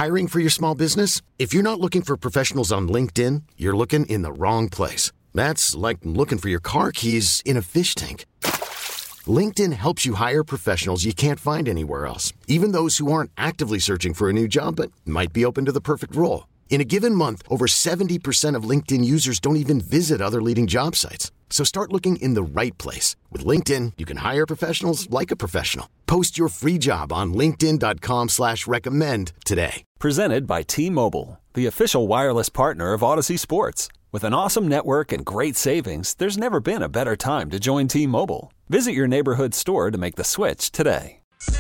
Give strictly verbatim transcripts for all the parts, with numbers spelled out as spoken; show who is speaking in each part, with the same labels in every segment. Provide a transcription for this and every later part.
Speaker 1: Hiring for your small business? If you're not looking for professionals on LinkedIn, you're looking in the wrong place. That's like looking for your car keys in a fish tank. LinkedIn helps you hire professionals you can't find anywhere else, even those who aren't actively searching for a new job but might be open to the perfect role. In a given month, over seventy percent of LinkedIn users don't even visit other leading job sites. So start looking in the right place. With LinkedIn, you can hire professionals like a professional. Post your free job on linkedin.com slash recommend today.
Speaker 2: Presented by T-Mobile, the official wireless partner of Odyssey Sports. With an awesome network and great savings, there's never been a better time to join T-Mobile. Visit your neighborhood store to make the switch today.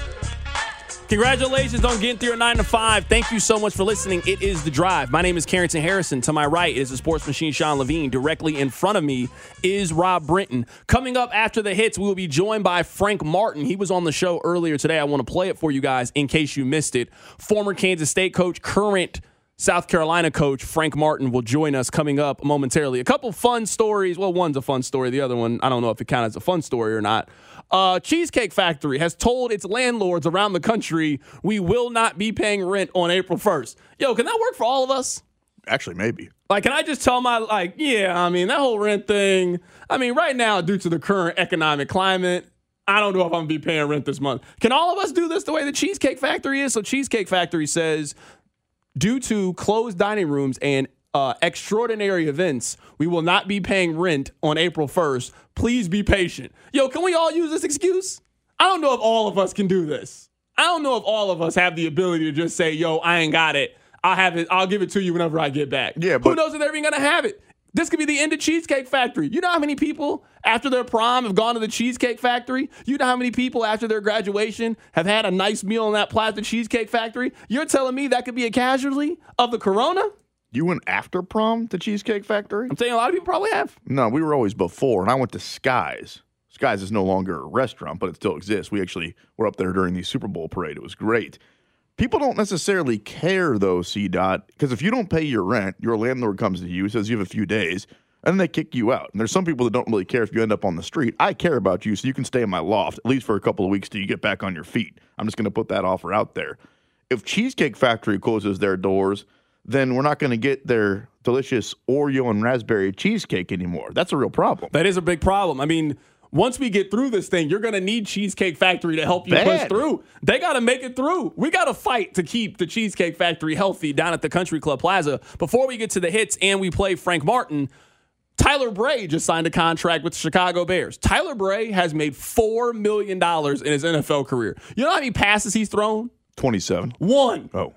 Speaker 3: Congratulations on getting through your nine to five. Thank you so much for listening. It is The Drive. My name is Carrington Harrison. To my right is the sports machine, Sean Levine. Directly in front of me is Rob Brinton. Coming up after the hits, we will be joined by Frank Martin. He was on the show earlier today. I want to play it for you guys in case you missed it. Former Kansas State coach, current South Carolina coach Frank Martin will join us coming up momentarily. A couple fun stories. Well, one's a fun story. The other one, I don't know if it counts as a fun story or not. Uh, Cheesecake Factory has told its landlords around the country we will not be paying rent on April first. Yo, can that work for all of us?
Speaker 4: Actually, maybe.
Speaker 3: Like, can I just tell my, like, yeah, I mean, that whole rent thing, I mean, right now, due to the current economic climate, I don't know if I'm going to be paying rent this month. Can all of us do this the way the Cheesecake Factory is? So Cheesecake Factory says, due to closed dining rooms and uh, extraordinary events, we will not be paying rent on April first. Please be patient. Yo, can we all use this excuse? I don't know if all of us can do this. I don't know if all of us have the ability to just say, yo, I ain't got it. I'll have it. I'll give it to you whenever I get back.
Speaker 4: Yeah, but who
Speaker 3: knows if they're even going to have it? This could be the end of Cheesecake Factory. You know how many people after their prom have gone to the Cheesecake Factory? You know how many people after their graduation have had a nice meal in that Plaza Cheesecake Factory? You're telling me that could be a casualty of the corona?
Speaker 4: You went after prom to Cheesecake Factory?
Speaker 3: I'm saying a lot of people probably have.
Speaker 4: No, we were always before, and I went to Skies. Skies is no longer a restaurant, but it still exists. We actually were up there during the Super Bowl parade. It was great. People don't necessarily care, though, C-Dot, because if you don't pay your rent, your landlord comes to you, says you have a few days, and then they kick you out. And there's some people that don't really care if you end up on the street. I care about you, so you can stay in my loft, at least for a couple of weeks till you get back on your feet. I'm just going to put that offer out there. If Cheesecake Factory closes their doors, then we're not going to get their delicious Oreo and raspberry cheesecake anymore. That's a real problem.
Speaker 3: That is a big problem. I mean, once we get through this thing, you're going to need Cheesecake Factory to help you
Speaker 4: Bad.
Speaker 3: push through. They got to make it through. We got to fight to keep the Cheesecake Factory healthy down at the Country Club Plaza. Before we get to the hits and we play Frank Martin, Tyler Bray just signed a contract with the Chicago Bears. Tyler Bray has made four million dollars in his N F L career. You know how many passes he's thrown?
Speaker 4: twenty-seven.
Speaker 3: One.
Speaker 4: Oh.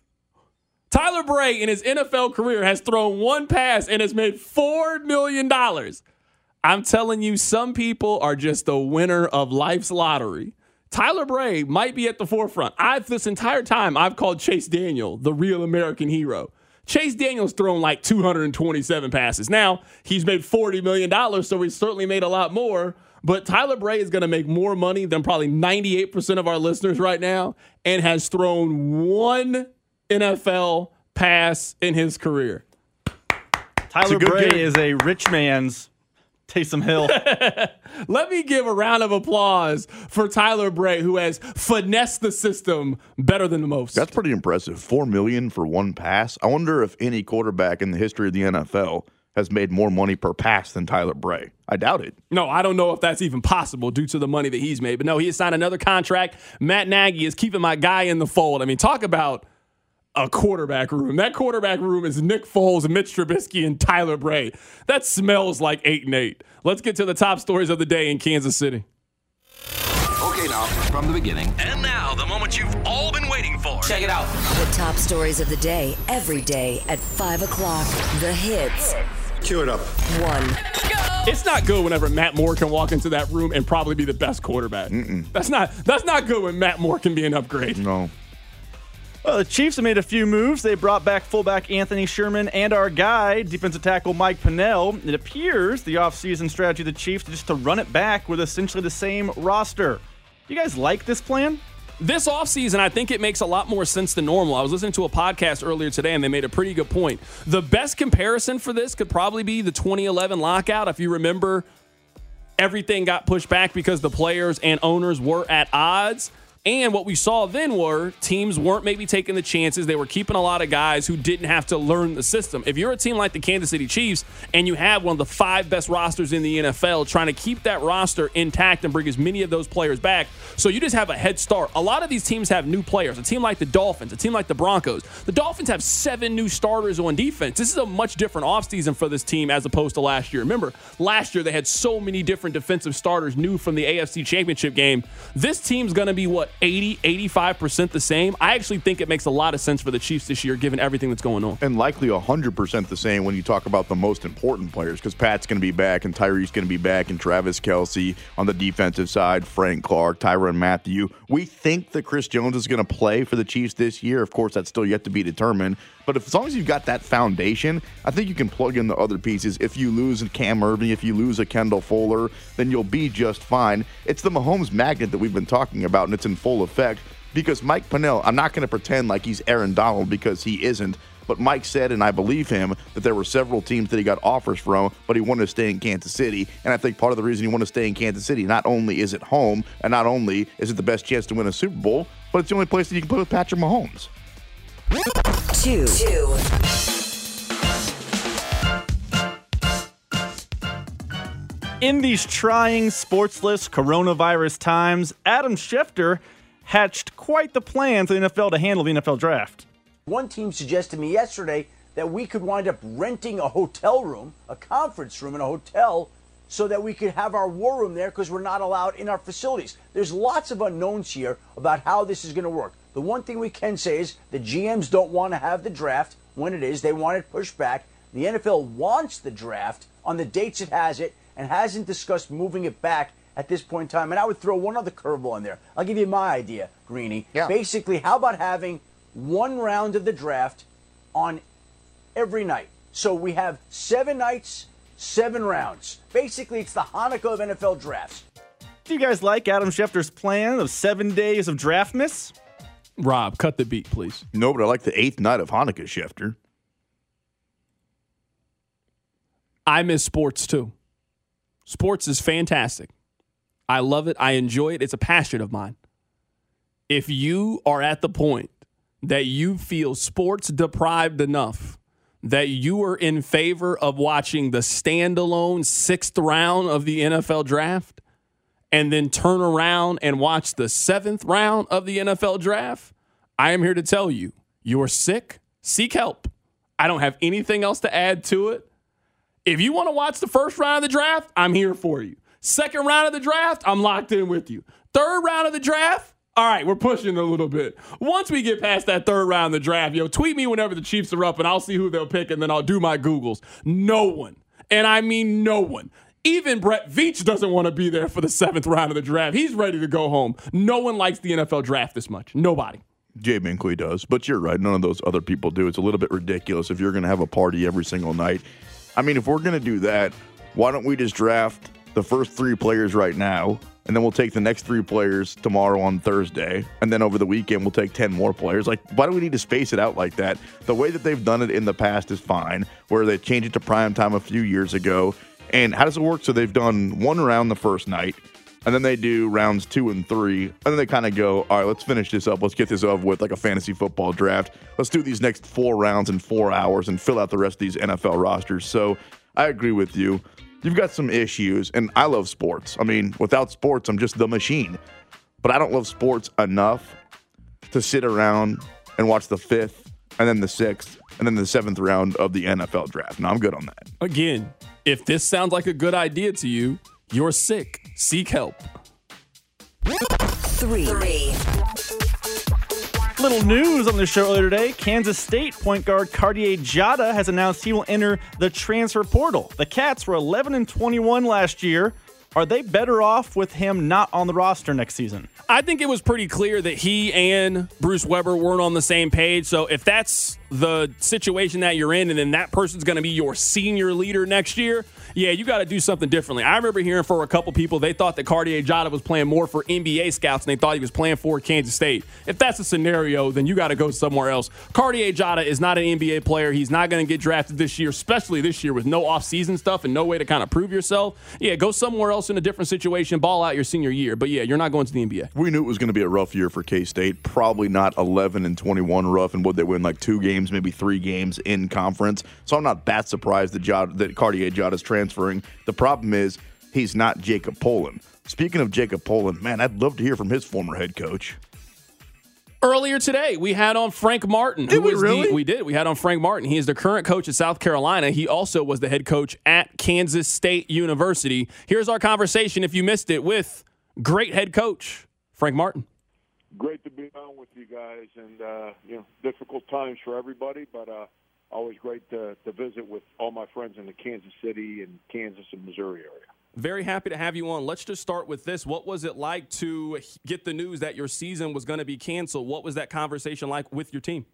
Speaker 3: Tyler Bray in his N F L career has thrown one pass and has made four million dollars. I'm telling you, some people are just the winner of life's lottery. Tyler Bray might be at the forefront. I've this entire time, I've called Chase Daniel the real American hero. Chase Daniel's thrown like two hundred twenty-seven passes. Now, he's made forty million dollars, so he's certainly made a lot more. But Tyler Bray is going to make more money than probably ninety-eight percent of our listeners right now and has thrown one N F L pass in his career.
Speaker 5: Tyler Bray
Speaker 4: game.
Speaker 5: is a rich man's Taysom Hill.
Speaker 3: Let me give a round of applause for Tyler Bray, who has finessed the system better than the most.
Speaker 4: That's pretty impressive. Four million dollars for one pass. I wonder if any quarterback in the history of the N F L has made more money per pass than Tyler Bray. I doubt it.
Speaker 3: No, I don't know if that's even possible due to the money that he's made. But no, he has signed another contract. Matt Nagy is keeping my guy in the fold. I mean, talk about a quarterback room. That quarterback room is Nick Foles, Mitch Trubisky, and Tyler Bray. That smells like eight and eight. Let's get to the top stories of the day in Kansas City.
Speaker 6: Okay, now, from the beginning.
Speaker 7: And now, the moment you've all been waiting for.
Speaker 6: Check it out.
Speaker 8: The top stories of the day, every day at five o'clock. The hits.
Speaker 9: Cue it up.
Speaker 8: One.
Speaker 3: It's not good whenever Matt Moore can walk into that room and probably be the best quarterback.
Speaker 4: Mm-mm.
Speaker 3: That's not that's not good when Matt Moore can be an upgrade.
Speaker 4: No.
Speaker 5: Well, the Chiefs have made a few moves. They brought back fullback Anthony Sherman and our guy, defensive tackle Mike Pennell. It appears the offseason strategy of the Chiefs is just to run it back with essentially the same roster. You guys like this plan?
Speaker 3: This offseason, I think it makes a lot more sense than normal. I was listening to a podcast earlier today, and they made a pretty good point. The best comparison for this could probably be the twenty eleven lockout. If you remember, everything got pushed back because the players and owners were at odds. And what we saw then were teams weren't maybe taking the chances. They were keeping a lot of guys who didn't have to learn the system. If you're a team like the Kansas City Chiefs and you have one of the five best rosters in the N F L, trying to keep that roster intact and bring as many of those players back, so you just have a head start. A lot of these teams have new players. A team like the Dolphins, a team like the Broncos. The Dolphins have seven new starters on defense. This is a much different offseason for this team as opposed to last year. Remember, last year they had so many different defensive starters new from the A F C Championship game. This team's going to be, what, eighty, eighty-five percent the same? I actually think it makes a lot of sense for the Chiefs this year given everything that's going on.
Speaker 4: And likely one hundred percent the same when you talk about the most important players, because Pat's going to be back and Tyree's going to be back and Travis Kelce on the defensive side, Frank Clark, Tyrann Mathieu. We think that Chris Jones is going to play for the Chiefs this year. Of course, that's still yet to be determined. But if, as long as you've got that foundation, I think you can plug in the other pieces. If you lose a Cam Irving, if you lose a Kendall Fuller, then you'll be just fine. It's the Mahomes magnet that we've been talking about, and it's in full effect. Because Mike Pennel, I'm not going to pretend like he's Aaron Donald because he isn't. But Mike said, and I believe him, that there were several teams that he got offers from, but he wanted to stay in Kansas City. And I think part of the reason he wanted to stay in Kansas City, not only is it home, and not only is it the best chance to win a Super Bowl, but it's the only place that you can play with Patrick Mahomes.
Speaker 8: Two. Two.
Speaker 5: In these trying, sportsless, coronavirus times, Adam Schefter hatched quite the plan for the N F L to handle the N F L draft.
Speaker 9: One team suggested to me yesterday that we could wind up renting a hotel room, a conference room in a hotel, so that we could have our war room there because we're not allowed in our facilities. There's lots of unknowns here about how this is going to work. The one thing we can say is the G Ms don't want to have the draft when it is. They want it pushed back. The N F L wants the draft on the dates it has it and hasn't discussed moving it back at this point in time. And I would throw one other curveball in there. I'll give you my idea, Greeny.
Speaker 10: Yeah.
Speaker 9: Basically, how about having one round of the draft on every night? So we have seven nights, seven rounds. Basically, it's the Hanukkah of N F L drafts.
Speaker 5: Do you guys like Adam Schefter's plan of seven days of draft miss?
Speaker 3: Rob, cut the beat, please.
Speaker 4: No, but I like the eighth night of Hanukkah, Schefter.
Speaker 3: I miss sports, too. Sports is fantastic. I love it. I enjoy it. It's a passion of mine. If you are at the point that you feel sports deprived enough that you are in favor of watching the standalone sixth round of the N F L draft and then turn around and watch the seventh round of the N F L draft, I am here to tell you, you're sick. Seek help. I don't have anything else to add to it. If you want to watch the first round of the draft, I'm here for you. Second round of the draft, I'm locked in with you. Third round of the draft, all right, we're pushing a little bit. Once we get past that third round of the draft, yo, tweet me whenever the Chiefs are up, and I'll see who they'll pick, and then I'll do my Googles. No one, and I mean no one, even Brett Veach doesn't want to be there for the seventh round of the draft. He's ready to go home. No one likes the N F L draft this much. Nobody.
Speaker 4: Jay Binkley does, but you're right. None of those other people do. It's a little bit ridiculous if you're going to have a party every single night. I mean, if we're going to do that, why don't we just draft the first three players right now, and then we'll take the next three players tomorrow on Thursday, and then over the weekend we'll take ten more players? Like, why do we need to space it out like that? The way that they've done it in the past is fine, where they changed it to prime time a few years ago. And how does it work? So they've done one round the first night, and then they do rounds two and three, and then they kind of go, all right, let's finish this up. Let's get this over with, like a fantasy football draft. Let's do these next four rounds in four hours and fill out the rest of these N F L rosters. So I agree with you. You've got some issues, and I love sports. I mean, without sports, I'm just the machine. But I don't love sports enough to sit around and watch the fifth and then the sixth and then the seventh round of the N F L draft. No, I'm good on that.
Speaker 3: Again, if this sounds like a good idea to you, you're sick. Seek help.
Speaker 8: Three. Three.
Speaker 5: Little news on the show earlier today. Kansas State point guard Cartier Diarra has announced he will enter the transfer portal. The Cats were eleven and twenty-one last year. Are they better off with him not on the roster next season?
Speaker 3: I think it was pretty clear that he and Bruce Weber weren't on the same page. So if that's the situation that you're in, and then that person's going to be your senior leader next year, yeah, you got to do something differently. I remember hearing for a couple people, they thought that Cartier Jada was playing more for N B A scouts, and they thought he was playing for Kansas State. If that's a scenario, then you got to go somewhere else. Cartier Jada is not an N B A player. He's not going to get drafted this year, especially this year with no off-season stuff and no way to kind of prove yourself. Yeah, go somewhere else in a different situation, ball out your senior year. But, yeah, you're not going to the N B A.
Speaker 4: We knew it was going to be a rough year for K-State. Probably not eleven and twenty-one rough, and would they win like two games, maybe three games in conference. So I'm not that surprised that, Jada, that Cartier Jada is transferring. The problem is he's not Jacob Poland. Speaking of Jacob Poland, man, I'd love to hear from his former head coach.
Speaker 3: Earlier today, we had on Frank Martin.
Speaker 4: Did we really?
Speaker 3: The, we did. We had on Frank Martin. He is the current coach at South Carolina. He also was the head coach at Kansas State University. Here's our conversation, if you missed it, with great head coach Frank Martin.
Speaker 10: Great to be on with you guys, and uh, you know, difficult times for everybody, but uh, always great to, to visit with all my friends in the Kansas City and Kansas and Missouri area.
Speaker 3: Very happy to have you on. Let's just start with this. What was it like to get the news that your season was going to be canceled? What was that conversation like with your team?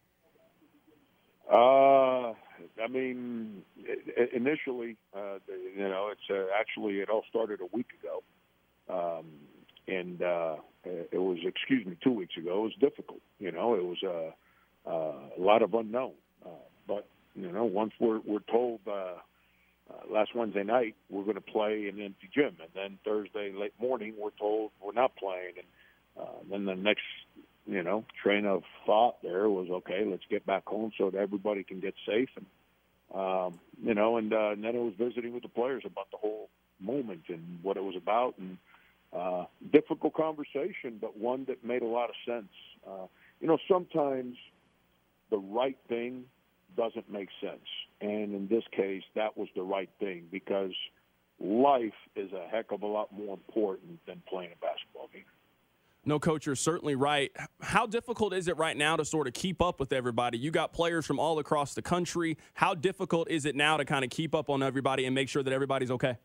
Speaker 10: Uh, I mean, initially, uh, you know, it's uh, actually it all started a week ago, um, and uh, it was, excuse me, two weeks ago. It was difficult. You know, it was uh, uh, a lot of unknown. Uh, but you know, once we're we're told. Uh, Uh, last Wednesday night, we're going to play in an empty gym. And then Thursday late morning, we're told we're not playing. And uh, then the next, you know, train of thought there was, okay, let's get back home so that everybody can get safe. And, um, you know, and, uh, and then it was visiting with the players about the whole moment and what it was about. And uh, difficult conversation, but one that made a lot of sense. Uh, you know, sometimes the right thing doesn't make sense. And in this case, that was the right thing because life is a heck of a lot more important than playing a basketball game.
Speaker 3: No, Coach, you're certainly right. How difficult is it right now to sort of keep up with everybody? You got players from all across the country. How difficult is it now to kind of keep up on everybody and make sure that everybody's okay?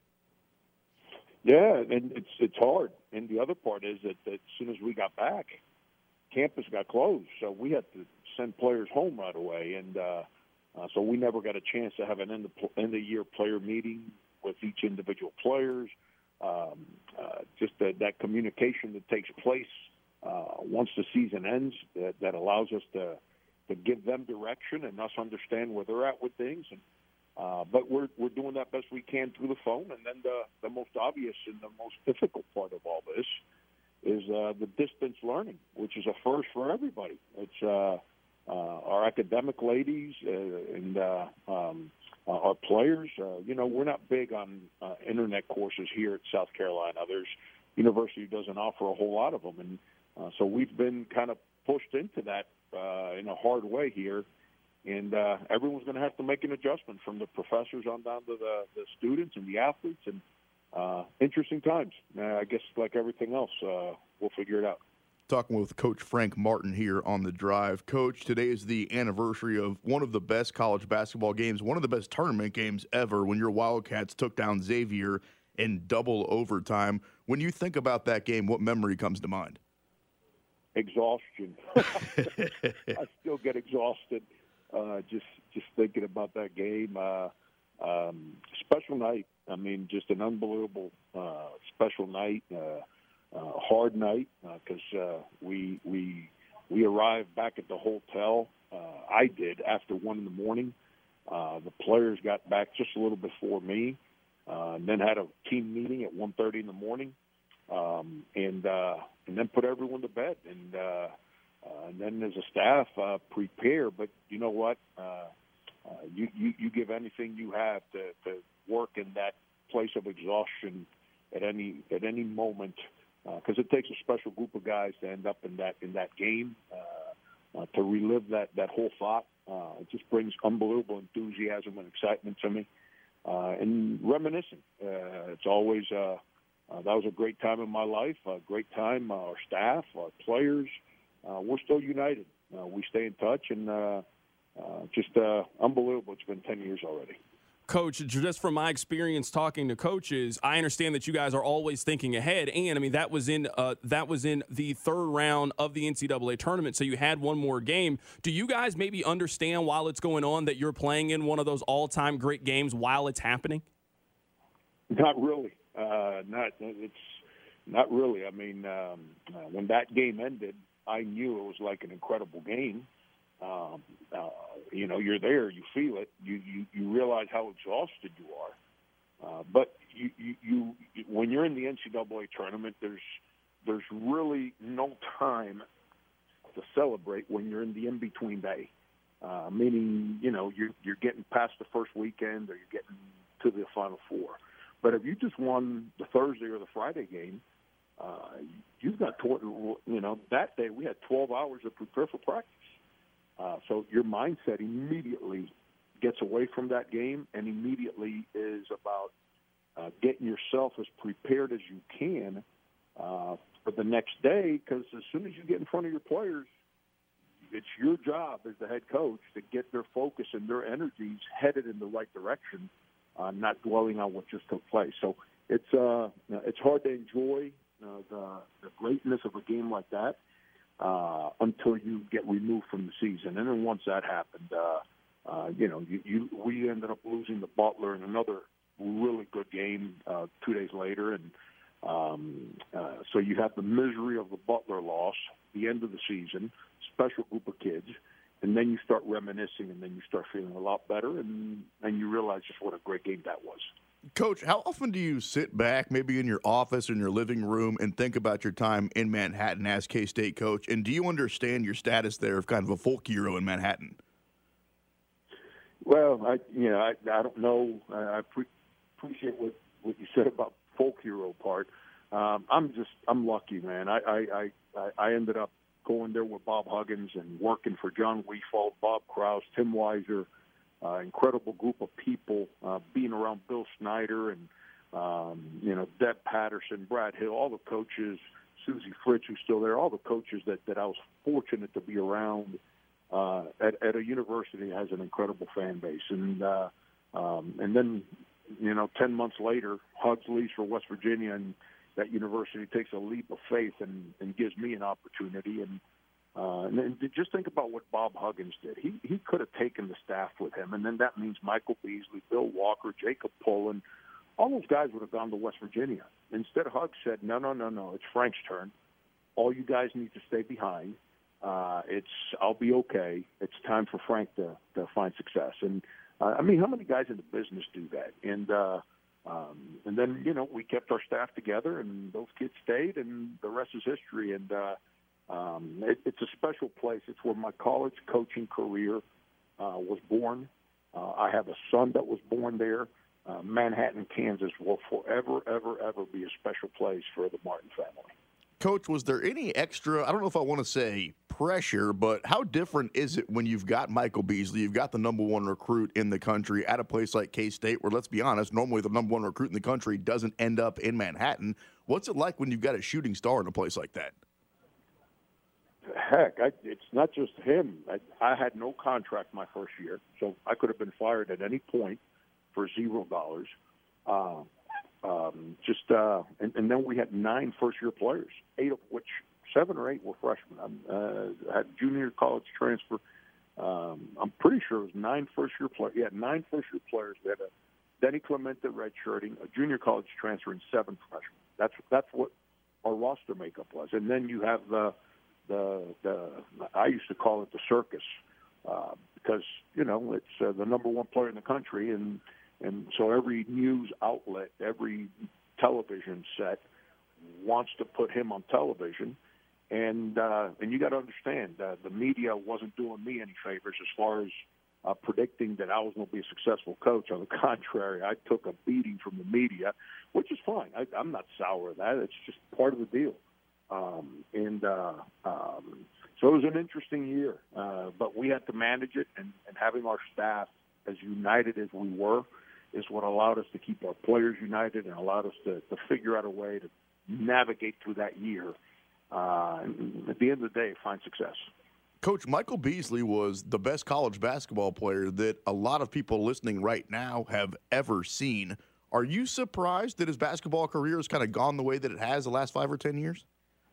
Speaker 10: Yeah, and it's it's hard. And the other part is that, that as soon as we got back, campus got closed. So we had to send players home right away. And, uh, Uh, so we never got a chance to have an end of, end of year player meeting with each individual players. Um, uh, just the, that communication that takes place uh, once the season ends that, that allows us to to give them direction and us understand where they're at with things. And uh, but we're we're doing that best we can through the phone. And then the the most obvious and the most difficult part of all this is uh, the distance learning, which is a first for everybody. It's uh, Uh, our academic ladies uh, and uh, um, uh, our players, uh, you know, we're not big on uh, internet courses here at South Carolina. There's university doesn't offer a whole lot of them, and uh, so we've been kind of pushed into that uh, in a hard way here. And uh, everyone's going to have to make an adjustment from the professors on down to the, the students and the athletes. And uh, interesting times. Uh, I guess like everything else, uh, we'll figure it out.
Speaker 4: Talking with Coach Frank Martin here on The Drive. Coach, today is the anniversary of one of the best college basketball games, one of the best tournament games ever when your Wildcats took down Xavier in double overtime. When you think about that game, what memory comes to mind?
Speaker 10: Exhaustion. I still get exhausted uh, just just thinking about that game. Uh, um, special night. I mean, just an unbelievable uh, special night. Uh, Uh, hard night because uh, uh, we we we arrived back at the hotel. Uh, I did after one in the morning. Uh, the players got back just a little before me, uh, and then had a team meeting at one thirty in the morning, um, and uh, and then put everyone to bed. And uh, uh, and then as a staff, uh, prepare. But you know what? Uh, uh, you, you you give anything you have to, to work in that place of exhaustion at any at any moment. Because uh, it takes a special group of guys to end up in that in that game uh, uh, to relive that, that whole thought. Uh, it just brings unbelievable enthusiasm and excitement to me, uh, and reminiscing. Uh, it's always uh, uh, that was a great time in my life. A great time. Uh, our staff, our players, uh, we're still united. Uh, we stay in touch, and uh, uh, just uh, unbelievable. It's been ten years already.
Speaker 3: Coach, just from my experience talking to coaches, I understand that you guys are always thinking ahead, and I mean that was in uh, that was in the third round of the N C double A tournament, so you had one more game. Do you guys maybe understand while it's going on that you're playing in one of those all-time great games while it's happening?
Speaker 10: Not really. Uh, not it's not really. I mean, um, uh, when that game ended, I knew it was like an incredible game. Um, uh, you know, you're there, you feel it, you, you, you realize how exhausted you are. Uh, but you, you, you, when you're in the N C double A tournament, there's there's really no time to celebrate when you're in the in-between day. Uh, meaning, you know, you're, you're getting past the first weekend or you're getting to the Final Four. But if you just won the Thursday or the Friday game, uh, you've got, tw- you know, that day we had twelve hours to prepare for practice. Uh, so your mindset immediately gets away from that game and immediately is about uh, getting yourself as prepared as you can uh, for the next day, because as soon as you get in front of your players, it's your job as the head coach to get their focus and their energies headed in the right direction, uh, not dwelling on what just took place. So it's uh, it's hard to enjoy uh, the, the greatness of a game like that. Uh, until you get removed from the season. And then once that happened, uh, uh, you know, you, you, we ended up losing to Butler in another really good game uh, two days later. And um, uh, so you have the misery of the Butler loss, the end of the season, special group of kids, and then you start reminiscing, and then you start feeling a lot better, and, and you realize just what a great game that was.
Speaker 4: Coach, how often do you sit back, maybe in your office, in your living room, and think about your time in Manhattan as K-State coach? And do you understand your status there of kind of a folk hero in Manhattan?
Speaker 10: Well, I you know I, I don't know. I, I pre- appreciate what, what you said about folk hero part. Um, I'm just I'm lucky, man. I, I I I ended up going there with Bob Huggins and working for John Weefald, Bob Krause, Tim Weiser. Uh, incredible group of people, uh, being around Bill Snyder and, um, you know, Deb Patterson, Brad Hill, all the coaches, Susie Fritz, who's still there, all the coaches that, that I was fortunate to be around uh, at, at a university that has an incredible fan base. And uh, um, and then, you know, ten months later, Hugs leaves for West Virginia, and that university takes a leap of faith and, and gives me an opportunity. And Uh, and then just think about what Bob Huggins did. He he could have taken the staff with him, and then that means Michael Beasley, Bill Walker, Jacob Pullen, all those guys would have gone to West Virginia. Instead, Hugs said, no, no, no, no, it's Frank's turn. All you guys need to stay behind. Uh, it's I'll be okay. It's time for Frank to, to find success. And, uh, I mean, how many guys in the business do that? And uh, um, and then, you know, we kept our staff together, and those kids stayed, and the rest is history. And uh Um, it, it's a special place. It's where my college coaching career uh, was born. Uh, I have a son that was born there. Uh, Manhattan, Kansas will forever, ever, ever be a special place for the Martin family.
Speaker 4: Coach, was there any extra, I don't know if I want to say pressure, but how different is it when you've got Michael Beasley, you've got the number one recruit in the country at a place like K-State where, let's be honest, normally the number one recruit in the country doesn't end up in Manhattan. What's it like when you've got a shooting star in a place like that?
Speaker 10: Heck, I, it's not just him. I, I had no contract my first year, so I could have been fired at any point for zero dollars. Uh, um, just uh, and, and then we had nine first-year players, eight of which seven or eight were freshmen. Uh, I had junior college transfer. Um, I'm pretty sure it was nine first-year players. Yeah, nine first-year players. We had a Denny Clemente redshirting, a junior college transfer, and seven freshmen. That's that's what our roster makeup was. And then you have the The, the I used to call it the circus uh, because you know it's uh, the number one player in the country, and and so every news outlet, every television set wants to put him on television, and uh, and you got to understand uh, the media wasn't doing me any favors as far as uh, predicting that I was going to be a successful coach. On the contrary, I took a beating from the media, which is fine. I, I'm not sour at that. It's just part of the deal. Um, and uh, um, so it was an interesting year, uh, but we had to manage it, and, and having our staff as united as we were is what allowed us to keep our players united and allowed us to, to figure out a way to navigate through that year uh, and at the end of the day, find success.
Speaker 4: Coach, Michael Beasley was the best college basketball player that a lot of people listening right now have ever seen. Are you surprised that his basketball career has kind of gone the way that it has the last five or ten years?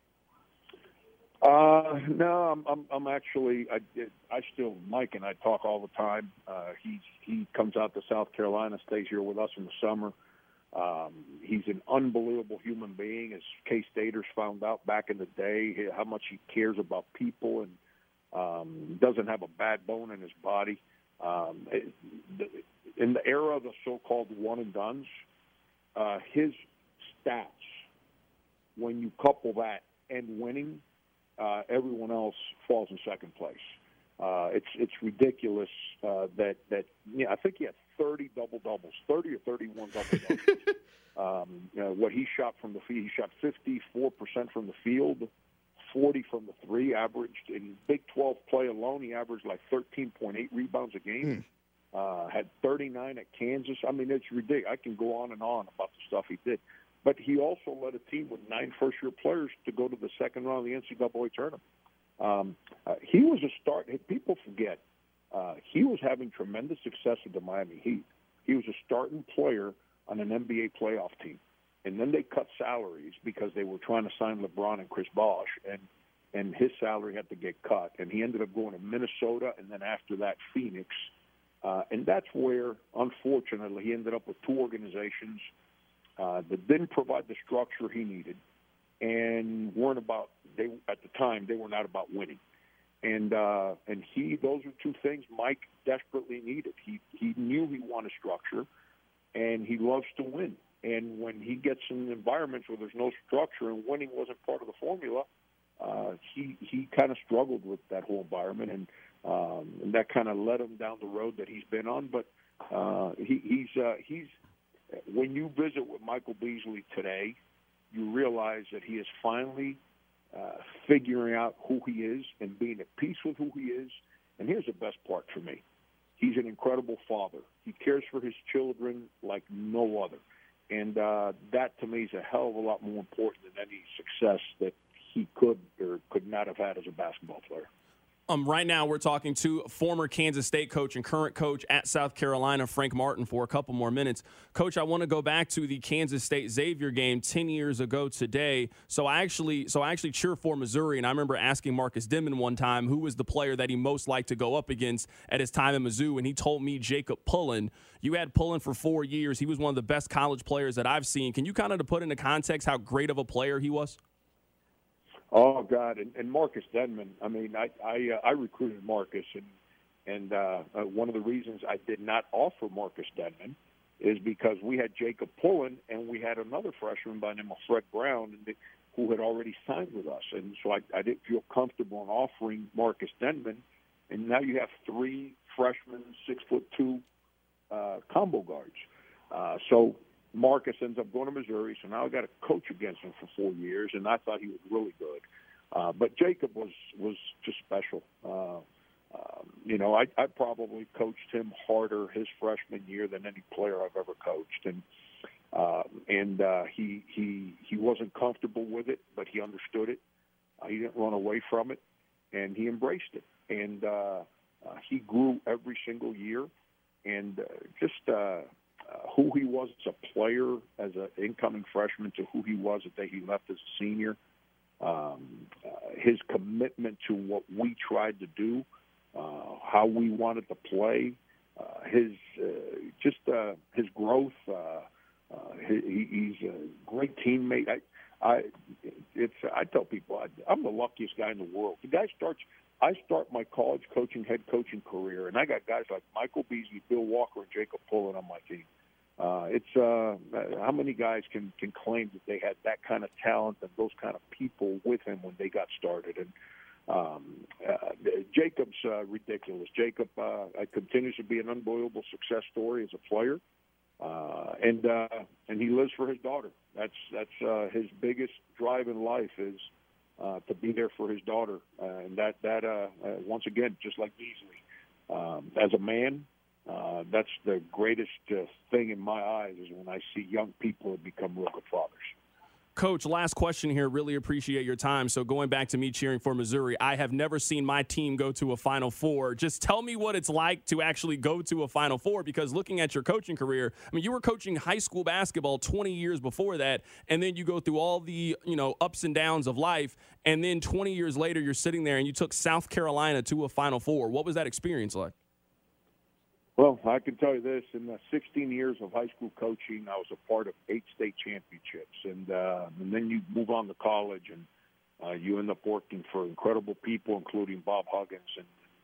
Speaker 10: Uh, no, I'm, I'm, I'm actually, I, I still, Mike and I talk all the time. Uh, he's, he comes out to South Carolina, stays here with us in the summer. Um, he's an unbelievable human being, as K-Staters found out back in the day, how much he cares about people and um, doesn't have a bad bone in his body. Um, it, in the era of the so-called one-and-dones, uh, his stats, when you couple that and winning, Uh, everyone else falls in second place. Uh, it's it's ridiculous uh, that that yeah I think he had thirty double doubles, thirty or thirty-one double doubles. um, you know, what he shot from the field, he shot fifty-four percent from the field, forty from the three. Averaged in Big twelve play alone, he averaged like thirteen point eight rebounds a game. Mm. Uh, had thirty-nine at Kansas. I mean, it's ridiculous. I can go on and on about the stuff he did. But he also led a team with nine first-year players to go to the second round of the N C double A tournament. Um, uh, he was a start. People forget uh, he was having tremendous success with the Miami Heat. He was a starting player on an N B A playoff team, and then they cut salaries because they were trying to sign LeBron and Chris Bosh, and and his salary had to get cut. And he ended up going to Minnesota, and then after that, Phoenix. Uh, and that's where, unfortunately, he ended up with two organizations Uh, that didn't provide the structure he needed, and weren't about. They at the time they were not about winning, and uh, and he those are two things Mike desperately needed. He he knew he wanted structure, and he loves to win. And when he gets in environments where there's no structure and winning wasn't part of the formula, uh, he he kind of struggled with that whole environment, and um, and that kind of led him down the road that he's been on. But uh, he, he's uh, he's when you visit with Michael Beasley today, you realize that he is finally uh, figuring out who he is and being at peace with who he is. And here's the best part for me. He's an incredible father. He cares for his children like no other. And uh, that, to me, is a hell of a lot more important than any success that he could or could not have had as a basketball player.
Speaker 3: Um, right now, we're talking to former Kansas State coach and current coach at South Carolina, Frank Martin, for a couple more minutes. Coach, I want to go back to the Kansas State Xavier game ten years ago today. So I actually, so I actually cheer for Missouri, and I remember asking Marcus Denmon one time who was the player that he most liked to go up against at his time in Mizzou, and he told me Jacob Pullen. You had Pullen for four years. He was one of the best college players that I've seen. Can you kind of to put into context how great of a player he was?
Speaker 10: Oh God, and, and Marcus Denmon. I mean, I I, uh, I recruited Marcus, and and uh, uh, one of the reasons I did not offer Marcus Denmon is because we had Jacob Pullen, and we had another freshman by the name of Fred Brown, and the, who had already signed with us, and so I, I didn't feel comfortable in offering Marcus Denmon, and now you have three freshmen, six foot two uh, combo guards. Uh, so. Marcus ends up going to Missouri, so now I got to coach against him for four years, and I thought he was really good. Uh, but Jacob was was just special. Uh, um, you know, I, I probably coached him harder his freshman year than any player I've ever coached, and uh, and uh, he he he wasn't comfortable with it, but he understood it. Uh, he didn't run away from it, and he embraced it. And uh, uh, he grew every single year, and uh, just. Uh, Uh, who he was as a player, as an incoming freshman, to who he was the day he left as a senior. Um, uh, his commitment to what we tried to do, uh, how we wanted to play, uh, his uh, just uh, his growth. Uh, uh, he, he's a great teammate. I, I, it's. I tell people I, I'm the luckiest guy in the world. The guy starts. I start my college coaching, head coaching career, and I got guys like Michael Beasley, Bill Walker, and Jacob Pullen on my team. Uh, it's uh, how many guys can, can claim that they had that kind of talent and those kind of people with him when they got started. And um, uh, Jacob's uh, ridiculous. Jacob uh, continues to be an unbelievable success story as a player, uh, and uh, and he lives for his daughter. That's that's uh, his biggest drive in life is uh, to be there for his daughter. Uh, and that that uh, uh, once again, just like Beasley, um, as a man. Uh, that's the greatest uh, thing in my eyes is when I see young people become real good fathers.
Speaker 3: Coach, last question here. Really appreciate your time. So going back to me cheering for Missouri, I have never seen my team go to a Final Four. Just tell me what it's like to actually go to a Final Four, because looking at your coaching career, I mean, you were coaching high school basketball twenty years before that, and then you go through all the, you know, ups and downs of life, and then twenty years later you're sitting there and you took South Carolina to a Final Four. What was that experience like?
Speaker 10: Well, I can tell you this. In the sixteen years of high school coaching, I was a part of eight state championships. And, uh, and then you move on to college, and uh, you end up working for incredible people, including Bob Huggins. And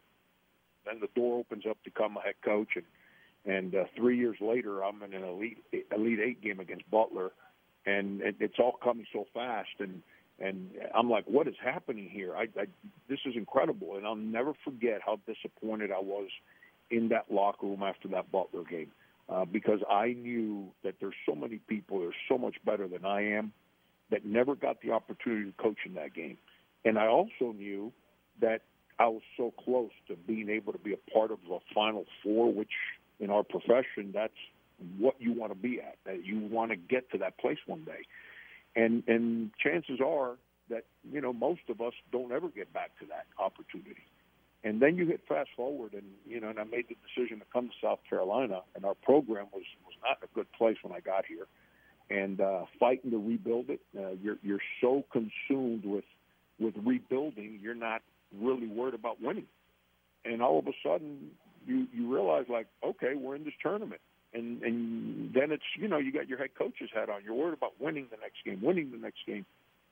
Speaker 10: then the door opens up to become a head coach. And, and uh, three years later, I'm in an Elite, Elite Eight game against Butler. And it, it's all coming so fast. And, and I'm like, what is happening here? I, I, this is incredible. And I'll never forget how disappointed I was in that locker room after that Butler game, uh, because I knew that there's so many people that are so much better than I am that never got the opportunity to coach in that game. And I also knew that I was so close to being able to be a part of a Final Four, which in our profession, that's what you want to be at, that you want to get to that place one day. And, and chances are that, you know, most of us don't ever get back to that opportunity. And then you hit fast forward, and you know, and I made the decision to come to South Carolina, and our program was, was not in a good place when I got here, and uh, fighting to rebuild it. Uh, you're you're so consumed with with rebuilding, you're not really worried about winning. And all of a sudden, you you realize, like, okay, we're in this tournament, and and then it's, you know, you got your head coach's hat on. You're worried about winning the next game, winning the next game.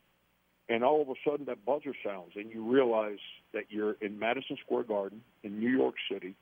Speaker 10: And all of a sudden that buzzer sounds, and you realize that you're in Madison Square Garden in New York City,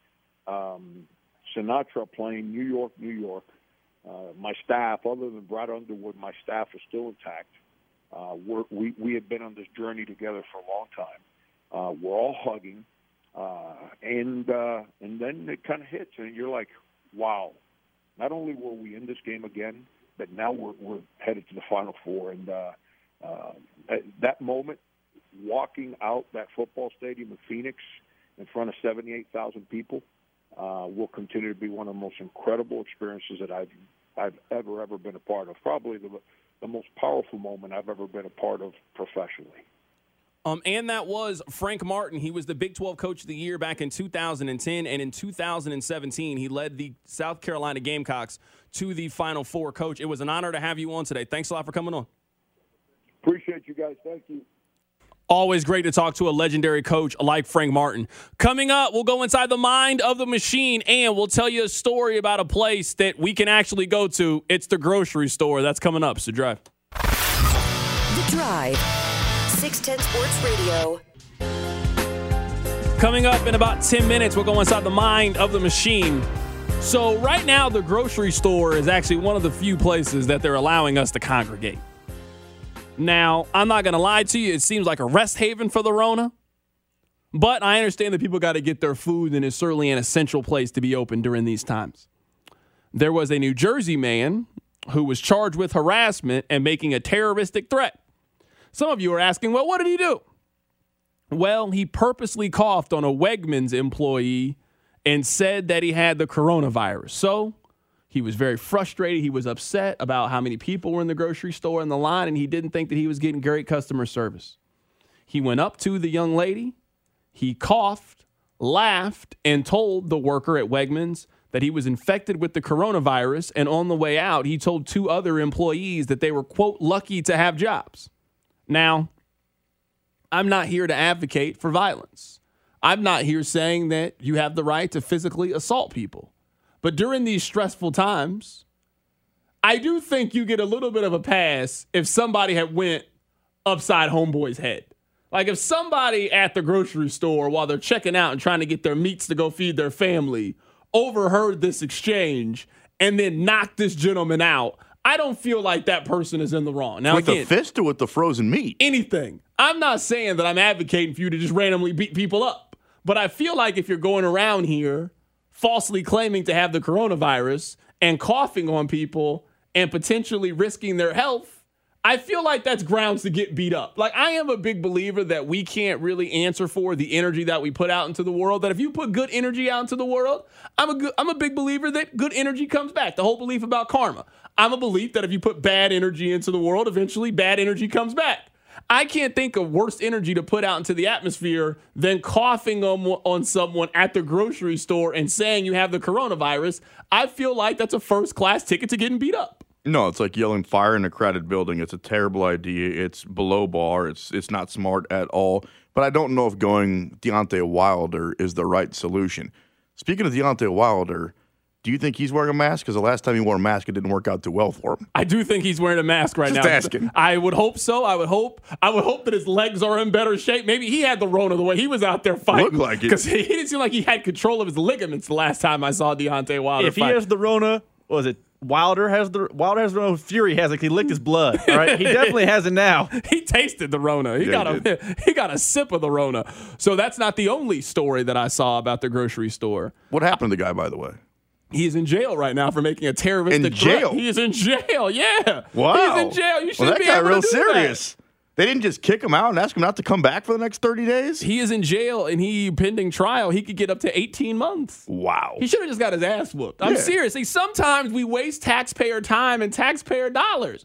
Speaker 10: um, Sinatra playing New York, New York. Uh, my staff, other than Brad Underwood, my staff is still intact. Uh, we're, we we had been on this journey together for a long time. Uh, we're all hugging, uh, and uh, and then it kind of hits, and you're like, wow. Not only were we in this game again, but now we're, we're headed to the Final Four, and uh, Uh, at that moment, walking out that football stadium in Phoenix in front of seventy-eight thousand people uh, will continue to be one of the most incredible experiences that I've I've ever, ever been a part of. Probably the, the most powerful moment I've ever been a part of professionally.
Speaker 3: Um, and that was Frank Martin. He was the Big twelve Coach of the Year back in two thousand ten, and in two thousand seventeen, he led the South Carolina Gamecocks to the Final Four. Coach, it was an honor to have you on today. Thanks a lot for coming on.
Speaker 10: Appreciate you guys. Thank you.
Speaker 3: Always great to talk to a legendary coach like Frank Martin. Coming up, we'll go inside the mind of the machine, and we'll tell you a story about a place that we can actually go to. It's the grocery store. That's coming up. So drive.
Speaker 8: The Drive. six ten Sports Radio.
Speaker 3: Coming up in about ten minutes, we'll go inside the mind of the machine. So right now, the grocery store is actually one of the few places that they're allowing us to congregate. Now, I'm not going to lie to you. It seems like a rest haven for the Rona. But I understand that people got to get their food, and it's certainly an essential place to be open during these times. There was a New Jersey man who was charged with harassment and making a terroristic threat. Some of you are asking, well, what did he do? Well, he purposely coughed on a Wegmans employee and said that he had the coronavirus. So he was very frustrated. He was upset about how many people were in the grocery store in the line, and he didn't think that he was getting great customer service. He went up to the young lady. He coughed, laughed, and told the worker at Wegmans that he was infected with the coronavirus, and on the way out, he told two other employees that they were, quote, lucky to have jobs. Now, I'm not here to advocate for violence. I'm not here saying that you have the right to physically assault people. But during these stressful times, I do think you get a little bit of a pass if somebody had went upside homeboy's head. Like if somebody at the grocery store while they're checking out and trying to get their meats to go feed their family overheard this exchange and then knocked this gentleman out, I don't feel like that person is in the wrong. Now,
Speaker 4: with
Speaker 3: again,
Speaker 4: the fist or with the frozen meat?
Speaker 3: Anything. I'm not saying that I'm advocating for you to just randomly beat people up. But I feel like if you're going around here falsely claiming to have the coronavirus and coughing on people and potentially risking their health, I feel like that's grounds to get beat up. Like, I am a big believer that we can't really answer for the energy that we put out into the world. That if you put good energy out into the world, I'm a good, I'm a big believer that good energy comes back. The whole belief about karma. I'm a belief that if you put bad energy into the world, eventually bad energy comes back. I can't think of worse energy to put out into the atmosphere than coughing on, on someone at the grocery store and saying you have the coronavirus. I feel like that's a first-class ticket to getting beat up.
Speaker 4: No, it's like yelling fire in a crowded building. It's a terrible idea. It's below bar. It's it's not smart at all. But I don't know if going Deontay Wilder is the right solution. Speaking of Deontay Wilder, do you think he's wearing a mask? Because the last time he wore a mask, it didn't work out too well for him.
Speaker 3: I do think he's wearing a mask right
Speaker 4: Just
Speaker 3: now.
Speaker 4: Just asking.
Speaker 3: I would hope so. I would hope. I would hope that his legs are in better shape. Maybe he had the Rona the way he was out there fighting.
Speaker 4: Looked like it.
Speaker 3: Because he didn't seem like he had control of his ligaments the last time I saw Deontay Wilder
Speaker 5: If
Speaker 3: fight.
Speaker 5: he has the Rona, what was it? Wilder has the Wilder has the Rona. Fury has it. He licked his blood. All right, he definitely has it now.
Speaker 3: He tasted the Rona. He
Speaker 4: Yeah,
Speaker 3: got
Speaker 4: he
Speaker 3: a he got a sip of the Rona. So that's not the only story that I saw about the grocery store.
Speaker 4: What happened to the guy, by the way?
Speaker 3: He's in jail right now for making a terroristic
Speaker 4: In jail?
Speaker 3: threat. He is in jail. Yeah.
Speaker 4: Wow.
Speaker 3: He's in jail. You should
Speaker 4: well, that
Speaker 3: be
Speaker 4: got
Speaker 3: able
Speaker 4: real
Speaker 3: to do
Speaker 4: serious. They didn't just kick him out and ask him not to come back for the next thirty days?
Speaker 3: He is in jail, and he pending trial. He could get up to eighteen months.
Speaker 4: Wow.
Speaker 3: He should have just got his ass whooped. I'm
Speaker 4: Yeah.
Speaker 3: serious. See, sometimes we waste taxpayer time and taxpayer dollars.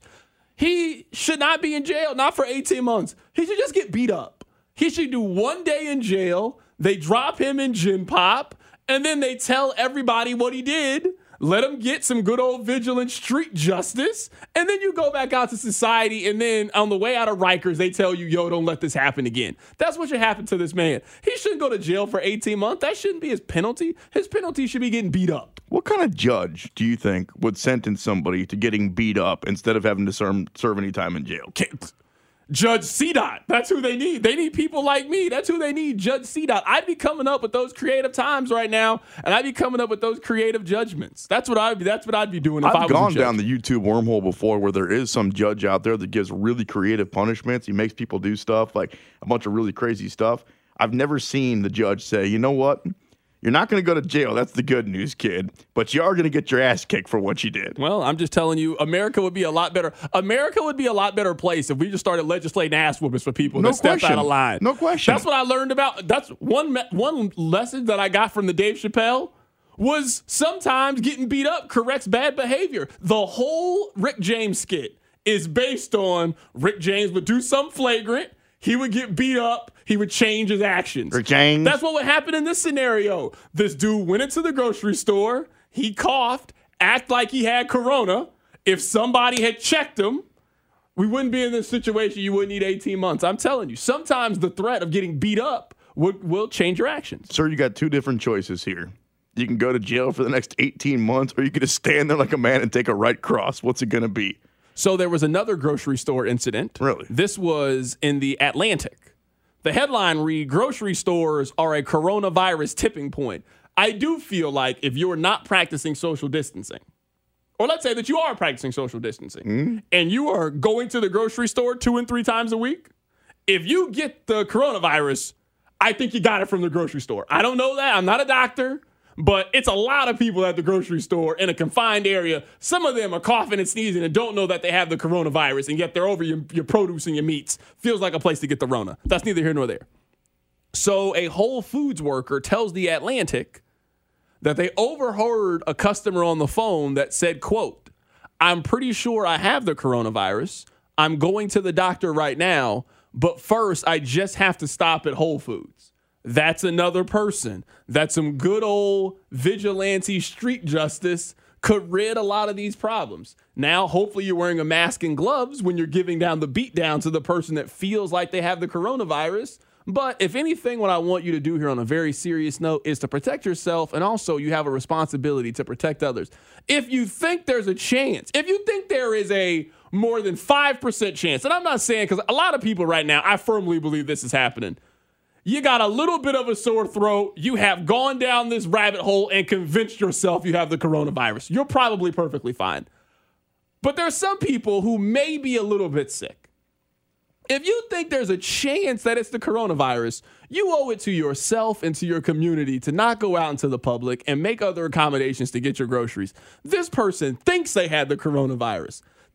Speaker 3: He should not be in jail, not for eighteen months. He should just get beat up. He should do one day in jail. They drop him in Gin Pop, and then they tell everybody what he did. Let him get some good old vigilant street justice, and then you go back out to society, and then on the way out of Rikers, they tell you, yo, don't let this happen again. That's what should happen to this man. He shouldn't go to jail for eighteen months. That shouldn't be his penalty. His penalty should be getting beat up.
Speaker 4: What kind of judge do you think would sentence somebody to getting beat up instead of having to serve, serve any time in jail?
Speaker 3: Can't. Judge C DOT. That's who they need. They need people like me. That's who they need. Judge C DOT. I'd be coming up with those creative times right now, and I'd be coming up with those creative judgments. That's what I'd be. That's what I'd be doing if I
Speaker 4: I've
Speaker 3: was
Speaker 4: gone
Speaker 3: a judge.
Speaker 4: down the YouTube wormhole before where there is some judge out there that gives really creative punishments. He makes people do stuff like a bunch of really crazy stuff. I've never seen the judge say, you know what? You're not going to go to jail. That's the good news, kid. But you are going to get your ass kicked for what you did.
Speaker 3: Well, I'm just telling you, America would be a lot better. America would be a lot better place if we just started legislating ass whoopings for people
Speaker 4: No
Speaker 3: that step
Speaker 4: question.
Speaker 3: out of line.
Speaker 4: No question.
Speaker 3: That's what I learned about. That's one me- one lesson that I got from the Dave Chappelle was sometimes getting beat up corrects bad behavior. The whole Rick James skit is based on Rick James would do something flagrant. He would get beat up. He would change his actions.
Speaker 4: Rick James.
Speaker 3: That's what would happen in this scenario. This dude went into the grocery store. He coughed, act like he had corona. If somebody had checked him, we wouldn't be in this situation. You wouldn't need eighteen months. I'm telling you, sometimes the threat of getting beat up would, will change your actions.
Speaker 4: Sir, you got two different choices here. You can go to jail for the next eighteen months, or you can just stand there like a man and take a right cross. What's it going to be?
Speaker 3: So there was another grocery store incident.
Speaker 4: Really?
Speaker 3: This was in the Atlantic. The headline read, grocery stores are a coronavirus tipping point. I do feel like if you're not practicing social distancing, or let's say that you are practicing social distancing,
Speaker 4: Mm-hmm.
Speaker 3: and you are going to the grocery store two and three times a week, if you get the coronavirus, I think you got it from the grocery store. I don't know that. I'm not a doctor. But it's a lot of people at the grocery store in a confined area. Some of them are coughing and sneezing and don't know that they have the coronavirus, and yet they're over your, your produce and your meats. Feels like a place to get the Rona. That's neither here nor there. So a Whole Foods worker tells The Atlantic that they overheard a customer on the phone that said, quote, I'm pretty sure I have the coronavirus. I'm going to the doctor right now, but first I just have to stop at Whole Foods. That's another person. That's some good old vigilante street justice could rid a lot of these problems. Now, hopefully you're wearing a mask and gloves when you're giving down the beat down to the person that feels like they have the coronavirus. But if anything, what I want you to do here on a very serious note is to protect yourself, and also you have a responsibility to protect others. If you think there's a chance, if you think there is a more than five percent chance, and I'm not saying, because a lot of people right now, I firmly believe this is happening. You got a little bit of a sore throat. You have gone down this rabbit hole and convinced yourself you have the coronavirus. You're probably perfectly fine. But there's some people who may be a little bit sick. If you think there's a chance that it's the coronavirus, you owe it to yourself and to your community to not go out into the public and make other accommodations to get your groceries. This person thinks they had the coronavirus.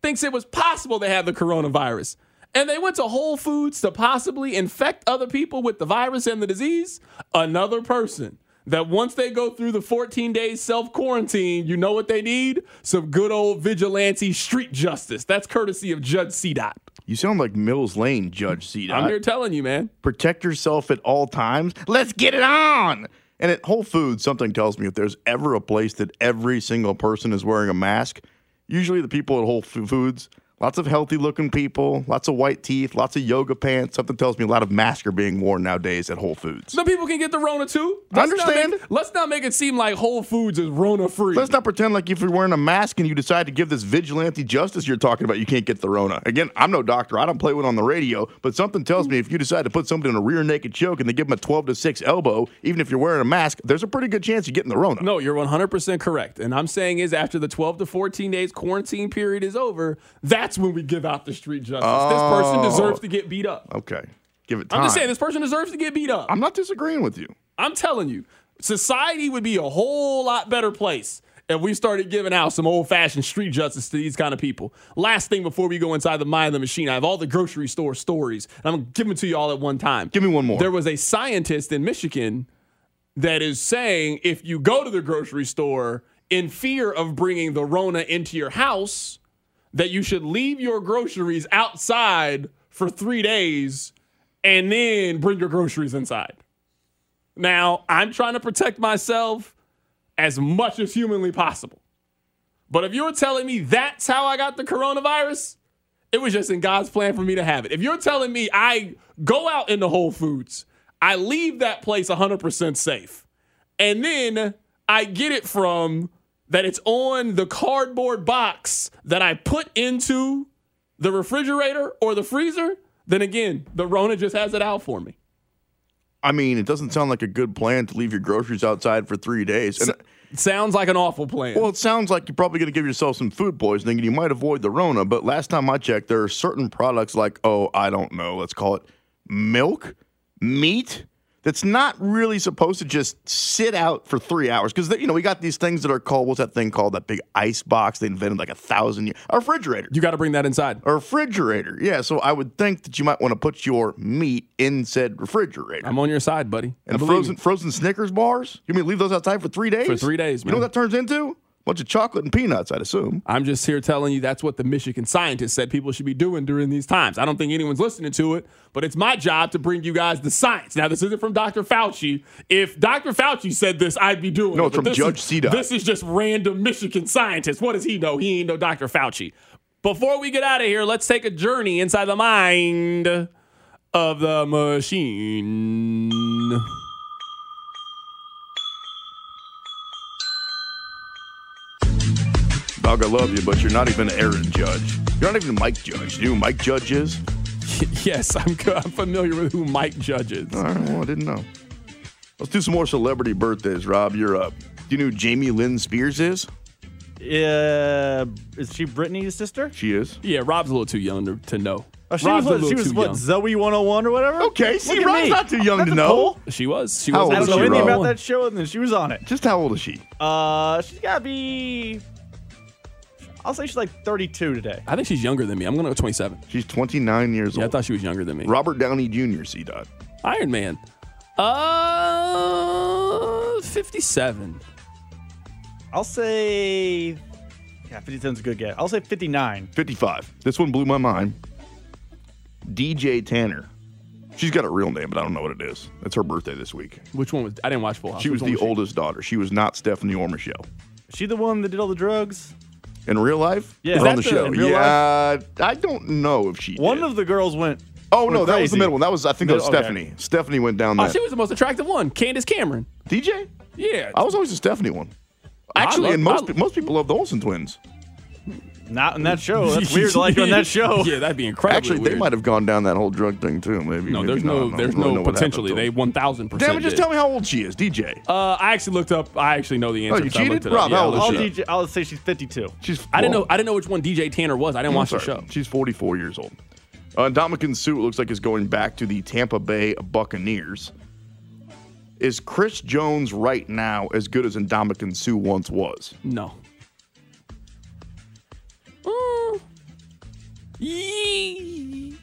Speaker 3: thinks it was possible they had the coronavirus. And they went to Whole Foods to possibly infect other people with the virus and the disease. Another person that once they go through the fourteen days self-quarantine, you know what they need? Some good old vigilante street justice. That's courtesy of Judge C. Dot.
Speaker 4: You sound like Mills Lane, Judge C. Dot.
Speaker 3: I'm here telling you, man.
Speaker 4: Protect yourself at all times. Let's get it on. And at Whole Foods, something tells me if there's ever a place that every single person is wearing a mask, usually the people at Whole Foods, lots of healthy-looking people, lots of white teeth, lots of yoga pants. Something tells me a lot of masks are being worn nowadays at Whole Foods.
Speaker 3: Some people can get the Rona, too.
Speaker 4: I
Speaker 3: Let's
Speaker 4: understand.
Speaker 3: Not make, let's not make it seem like Whole Foods is Rona-free.
Speaker 4: Let's not pretend like if you're wearing a mask and you decide to give this vigilante justice you're talking about, you can't get the Rona. Again, I'm no doctor. I don't play one on the radio, but something tells me if you decide to put somebody in a rear naked choke and they give them a twelve to six elbow, even if you're wearing a mask, there's a pretty good chance you're getting the Rona.
Speaker 3: No, you're one hundred percent correct. And I'm saying is after the twelve to fourteen days quarantine period is over, that's when we give out the street justice.
Speaker 4: Oh.
Speaker 3: This person deserves to get beat up.
Speaker 4: Okay. Give it time.
Speaker 3: I'm just saying this person deserves to get beat up.
Speaker 4: I'm not disagreeing with you.
Speaker 3: I'm telling you, society would be a whole lot better place if we started giving out some old-fashioned street justice to these kind of people. Last thing before we go inside the mind of the machine, I have all the grocery store stories, and I'm going to give them to you all at one time.
Speaker 4: Give me one more.
Speaker 3: There was a scientist in Michigan that is saying if you go to the grocery store in fear of bringing the Rona into your house, that you should leave your groceries outside for three days and then bring your groceries inside. Now, I'm trying to protect myself as much as humanly possible. But if you're telling me that's how I got the coronavirus, it was just in God's plan for me to have it. If you're telling me I go out into Whole Foods, I leave that place one hundred percent safe, and then I get it from that it's on the cardboard box that I put into the refrigerator or the freezer, then again, the Rona just has it out for me.
Speaker 4: I mean, it doesn't sound like a good plan to leave your groceries outside for three days. And
Speaker 3: S- sounds like an awful plan.
Speaker 4: Well, it sounds like you're probably going to give yourself some food poisoning and you might avoid the Rona. But last time I checked, there are certain products like, oh, I don't know, let's call it milk, meat, that's not really supposed to just sit out for three hours. Because, you know, we got these things that are called, what's that thing called? That big ice box they invented like a thousand years. A refrigerator.
Speaker 3: You got to bring that inside.
Speaker 4: A refrigerator. Yeah, so I would think that you might want to put your meat in said refrigerator.
Speaker 3: I'm on your side, buddy.
Speaker 4: And frozen frozen Snickers bars? You mean leave those outside for three days?
Speaker 3: For three days, man.
Speaker 4: You know what that turns into? A bunch of chocolate and peanuts, I'd assume.
Speaker 3: I'm just here telling you that's what the Michigan scientists said people should be doing during these times. I don't think anyone's listening to it, but it's my job to bring you guys the science. Now, this isn't from Doctor Fauci. If Doctor Fauci said this, I'd be doing
Speaker 4: no,
Speaker 3: it.
Speaker 4: it's from Judge C. Dot.
Speaker 3: This is just random Michigan scientists. What does he know? He ain't no Doctor Fauci. Before we get out of here, let's take a journey inside the mind of the machine.
Speaker 4: Dog, I love you, but you're not even Aaron Judge. You're not even Mike Judge. Do you know who Mike Judge is?
Speaker 3: Yes, I'm, I'm familiar with who Mike Judge is.
Speaker 4: All right, well, I didn't know. Let's do some more celebrity birthdays, Rob. You're up. Do you know who Jamie Lynn Spears is?
Speaker 5: Uh, is she Britney's sister?
Speaker 4: She is.
Speaker 3: Yeah, Rob's a little too young to, to know.
Speaker 5: Oh, she
Speaker 3: Rob's
Speaker 5: was,
Speaker 3: a little
Speaker 5: what, she was
Speaker 3: too
Speaker 5: what,
Speaker 3: young.
Speaker 5: Zoe one oh one or whatever?
Speaker 4: Okay, see,
Speaker 5: Look at
Speaker 4: Rob's
Speaker 5: me.
Speaker 4: not too young
Speaker 5: That's
Speaker 4: to
Speaker 5: a
Speaker 4: know.
Speaker 5: poll.
Speaker 3: She was. She
Speaker 4: How
Speaker 3: was.
Speaker 4: old
Speaker 5: I don't
Speaker 4: is
Speaker 5: know
Speaker 4: she,
Speaker 5: anything
Speaker 4: Rob?
Speaker 5: about that show, and then she was on it.
Speaker 4: Just how old is she?
Speaker 5: Uh, she's got to be... I'll say she's like thirty-two today.
Speaker 3: I think she's younger than me. I'm going to go twenty-seven.
Speaker 4: She's twenty-nine years
Speaker 3: Yeah, I
Speaker 4: old.
Speaker 3: thought she was younger than me.
Speaker 4: Robert Downey Junior, C-Dot.
Speaker 3: Iron Man. Uh, fifty-seven.
Speaker 5: I'll say... Yeah, fifty-seven's a good guess. I'll say fifty-nine.
Speaker 4: fifty-five. This one blew my mind. D J Tanner. She's got a real name, but I don't know what it is. It's her birthday this week.
Speaker 3: Which one was? I didn't watch Full House.
Speaker 4: She
Speaker 3: Which
Speaker 4: was
Speaker 3: one
Speaker 4: the
Speaker 3: she?
Speaker 4: oldest daughter. She was not Stephanie or Michelle.
Speaker 5: Is she the one that did all the drugs?
Speaker 4: In real life?
Speaker 5: Yeah.
Speaker 4: Or
Speaker 5: Is
Speaker 4: on
Speaker 5: that
Speaker 4: the
Speaker 5: the-
Speaker 4: show?
Speaker 5: in real
Speaker 4: Yeah, I don't know if she
Speaker 5: One
Speaker 4: did.
Speaker 5: of the girls went...
Speaker 4: Oh, no,
Speaker 5: went
Speaker 4: that was the
Speaker 5: crazy.
Speaker 4: middle one. That was, I think that was
Speaker 5: Middle- okay.
Speaker 4: Stephanie. Stephanie went down
Speaker 3: Oh,
Speaker 4: that.
Speaker 3: she was the most attractive one. Candace Cameron.
Speaker 4: D J?
Speaker 3: Yeah.
Speaker 4: I was always a Stephanie one.
Speaker 3: I
Speaker 4: Actually,
Speaker 3: love-
Speaker 4: and most,
Speaker 3: I-
Speaker 4: pe- most people love the Olsen twins.
Speaker 5: Not in that show. That's weird to like you on that show.
Speaker 3: Yeah, that'd be incredible.
Speaker 4: Actually, they might have gone down that whole drug thing, too. Maybe.
Speaker 3: No,
Speaker 4: maybe
Speaker 3: there's
Speaker 4: not.
Speaker 3: no,
Speaker 4: I
Speaker 3: there's
Speaker 4: don't really
Speaker 3: no
Speaker 4: know what
Speaker 3: potentially.
Speaker 4: happened to
Speaker 3: They
Speaker 4: them.
Speaker 3: one thousand percent.
Speaker 4: Damn it, just tell me how old she is, D J.
Speaker 3: Uh, I actually looked up. I actually know the answer.
Speaker 4: Oh, you
Speaker 3: so I looked
Speaker 4: cheated?
Speaker 3: it up.
Speaker 4: Rob,
Speaker 3: Yeah,
Speaker 4: how
Speaker 3: I
Speaker 4: old is
Speaker 3: looked
Speaker 5: I'll,
Speaker 3: it up.
Speaker 5: D J, I'll say she's fifty-two.
Speaker 4: She's.
Speaker 3: I didn't
Speaker 4: well,
Speaker 3: know. I didn't know which one D J Tanner was. I didn't
Speaker 4: I'm
Speaker 3: watch the
Speaker 4: sorry.
Speaker 3: show.
Speaker 4: She's forty-four years old. Uh, Ndamukong Suh looks like is going back to the Tampa Bay Buccaneers. Is Chris Jones right now as good as Ndamukong Suh once was?
Speaker 3: No. Mm, Yee.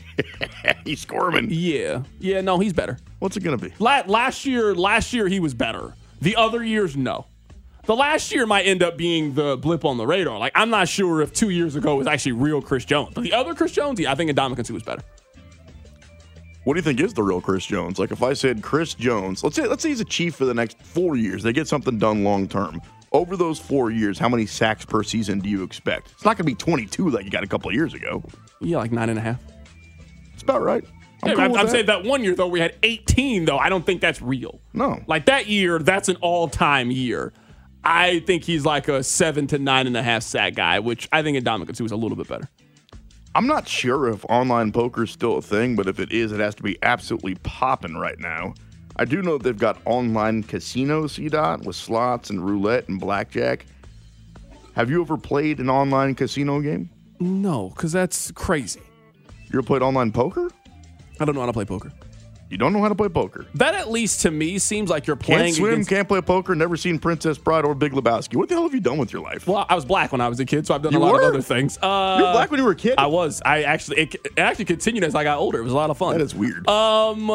Speaker 4: He's squirming.
Speaker 3: Yeah. Yeah, no, he's better.
Speaker 4: What's it going to be?
Speaker 3: La- last year, last year he was better. The other years, no. The last year might end up being the blip on the radar. Like, I'm not sure if two years ago was actually real Chris Jones. But the other Chris Jones, yeah, I think Ndamukong Suh was better.
Speaker 4: What do you think is the real Chris Jones? Like, if I said Chris Jones, let's say let's say he's a Chief for the next four years. They get something done long term. Over those four years, how many sacks per season do you expect? It's not going to be twenty-two like you got a couple of years ago.
Speaker 3: Yeah, like nine and a half.
Speaker 4: It's about right. I'm,
Speaker 3: yeah,
Speaker 4: cool
Speaker 3: I'm,
Speaker 4: with
Speaker 3: I'm
Speaker 4: that.
Speaker 3: saying that one year, though, we had eighteen, though. I don't think that's real.
Speaker 4: No.
Speaker 3: Like, that year, that's an all-time year. I think he's like a seven to nine and a half sack guy, which I think Ndamukong Suh is a little bit better.
Speaker 4: I'm not sure if online poker is still a thing, but if it is, it has to be absolutely popping right now. I do know they've got online casino, C DOT, with slots and roulette and blackjack. Have you ever played an online casino game?
Speaker 3: No, because that's crazy.
Speaker 4: You ever played online poker?
Speaker 3: I don't know how to play poker.
Speaker 4: You don't know how to play poker?
Speaker 3: That, at least to me, seems like you're playing
Speaker 4: Can't swim,
Speaker 3: against...
Speaker 4: can't play poker, never seen Princess Bride or Big Lebowski. What the hell have you done with your life?
Speaker 3: Well, I was black when I was a kid, so I've done
Speaker 4: You
Speaker 3: a lot
Speaker 4: were?
Speaker 3: of other things. Uh,
Speaker 4: you were black when you were a kid?
Speaker 3: I was. I actually... It, it actually continued as I got older. It was a lot of fun.
Speaker 4: That is weird.
Speaker 3: Um,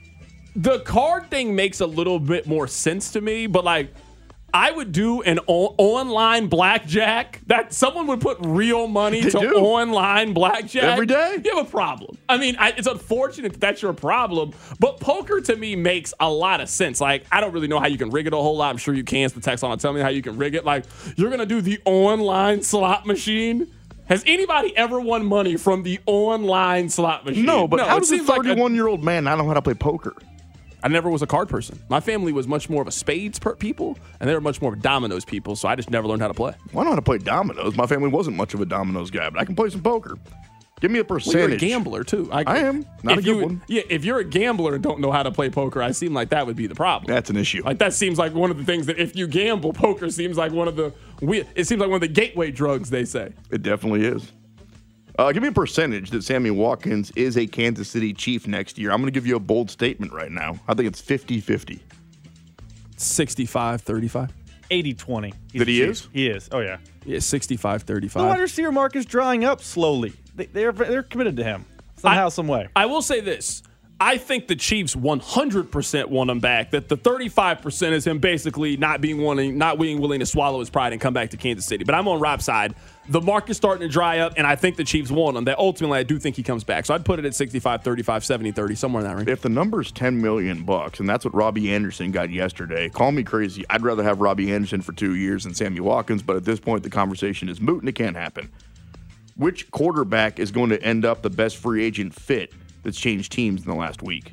Speaker 3: the card thing makes a little bit more sense to me, but, like, I would do an o- online blackjack. That someone would put real money
Speaker 4: They
Speaker 3: to
Speaker 4: do.
Speaker 3: online blackjack
Speaker 4: Every day?
Speaker 3: You have a problem. I mean, I, it's unfortunate that that's your problem, but poker to me makes a lot of sense. Like, I don't really know how you can rig it a whole lot. I'm sure you can. It's the text on. Tell me how you can rig it. Like, you're gonna do the online slot machine. Has anybody ever won money from the online slot machine?
Speaker 4: No, but how
Speaker 3: it
Speaker 4: does a
Speaker 3: seems like a-
Speaker 4: thirty-one-year-old man not know how to play poker?
Speaker 3: I never was a card person. My family was much more of a spades per people, and they were much more of dominoes people, so I just never learned how to play.
Speaker 4: Well, I know how to play dominoes. My family wasn't much of a dominoes guy, but I can play some poker. Give me a
Speaker 3: Well,
Speaker 4: percentage.
Speaker 3: you're a gambler, too. I,
Speaker 4: I am. Not
Speaker 3: if
Speaker 4: a good
Speaker 3: you,
Speaker 4: one.
Speaker 3: Yeah, if you're a gambler and don't know how to play poker, I seem like that would be the problem.
Speaker 4: That's an issue.
Speaker 3: Like, that seems like one of the things that if you gamble, poker seems like one of the, we- it seems like one of the gateway drugs, they say.
Speaker 4: It definitely is. Uh, give me a percentage that Sammy Watkins is a Kansas City Chief next year. I'm going to give you a bold statement right now. I think it's fifty-fifty.
Speaker 3: sixty-five thirty-five.
Speaker 5: eighty twenty.
Speaker 4: That he is?
Speaker 5: He is. Oh, yeah.
Speaker 3: Yeah, sixty-five
Speaker 5: The wide
Speaker 3: thirty-five.
Speaker 5: receiver mark is drying up slowly. They, they're they're committed to him somehow,
Speaker 3: I-
Speaker 5: some way.
Speaker 3: I will say this. I think the Chiefs one hundred percent want him back. That the thirty-five percent is him basically not being wanting, not being willing to swallow his pride and come back to Kansas City. But I'm on Rob's side. The market's starting to dry up, and I think the Chiefs want him. That ultimately, I do think he comes back. So I'd put it at sixty-five thirty-five, seventy thirty, somewhere in that range.
Speaker 4: If the number's ten million bucks, and that's what Robbie Anderson got yesterday, call me crazy. I'd rather have Robbie Anderson for two years than Sammy Watkins, but at this point, the conversation is moot and it can't happen. Which quarterback is going to end up the best free agent fit that's changed teams in the last week?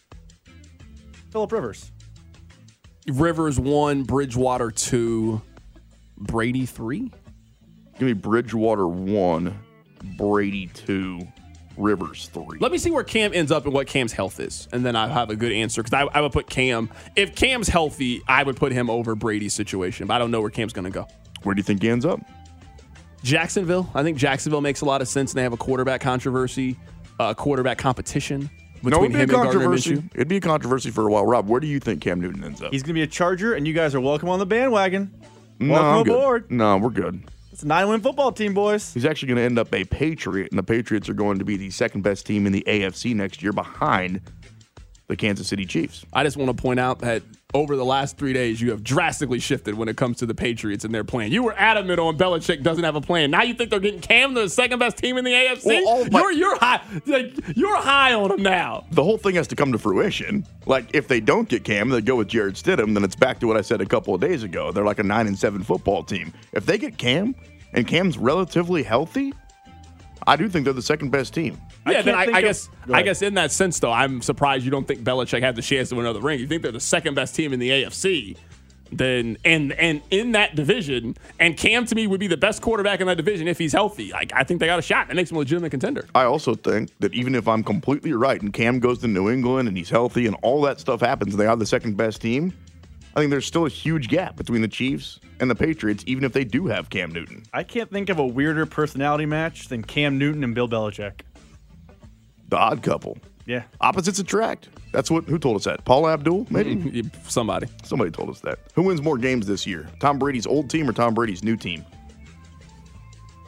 Speaker 5: Phillip Rivers.
Speaker 3: Rivers one, Bridgewater two, Brady three.
Speaker 4: Give me Bridgewater one, Brady two, Rivers three.
Speaker 3: Let me see where Cam ends up and what Cam's health is, and then I have a good answer. Because I, I would put Cam, if Cam's healthy, I would put him over Brady's situation, but I don't know where Cam's going to go.
Speaker 4: Where do you think he ends up?
Speaker 3: Jacksonville. I think Jacksonville makes a lot of sense, and they have a quarterback controversy, a uh, quarterback competition
Speaker 4: No,
Speaker 3: between
Speaker 4: it'd be a
Speaker 3: him and Gardner
Speaker 4: controversy.
Speaker 3: Minshew.
Speaker 4: It'd be a controversy for a while. Rob, where do you think Cam Newton ends up?
Speaker 5: He's going to be a Charger, and you guys are welcome on the bandwagon.
Speaker 4: no,
Speaker 5: Welcome
Speaker 4: I'm good.
Speaker 5: aboard.
Speaker 4: No, we're good.
Speaker 5: It's a nine-win football team, boys.
Speaker 4: He's actually going to end up a Patriot, and the Patriots are going to be the second best team in the A F C next year behind the Kansas City Chiefs.
Speaker 3: I just want to point out that over the last three days, you have drastically shifted when it comes to the Patriots and their plan. You were adamant on Belichick doesn't have a plan. Now you think they're getting Cam the second best team in the A F C?
Speaker 4: Well, all my-
Speaker 3: you're you're high, like you're high on him now.
Speaker 4: The whole thing has to come to fruition. Like, if they don't get Cam, they go with Jared Stidham, then it's back to what I said a couple of days ago. They're like a nine and seven football team. If they get Cam, and Cam's relatively healthy, I do think they're the second best team.
Speaker 3: Yeah, then
Speaker 5: can't
Speaker 3: I,
Speaker 5: think
Speaker 3: I
Speaker 5: of-
Speaker 3: guess
Speaker 5: Go
Speaker 3: I
Speaker 5: ahead.
Speaker 3: guess in that sense, though, I'm surprised you don't think Belichick had the chance to win another ring. You think they're the second best team in the A F C, then and and in that division, and Cam to me would be the best quarterback in that division if he's healthy. Like, I think they got a shot. That makes him a legitimate contender.
Speaker 4: I also think that even if I'm completely right and Cam goes to New England and he's healthy and all that stuff happens and they are the second best team, I think there's still a huge gap between the Chiefs and the Patriots, even if they do have Cam Newton.
Speaker 5: I can't think of a weirder personality match than Cam Newton and Bill Belichick.
Speaker 4: The odd couple.
Speaker 5: Yeah.
Speaker 4: Opposites attract. That's what, who told us that? Paul Abdul? Maybe?
Speaker 3: Somebody.
Speaker 4: Somebody told us that. Who wins more games this year? Tom Brady's old team or Tom Brady's new team?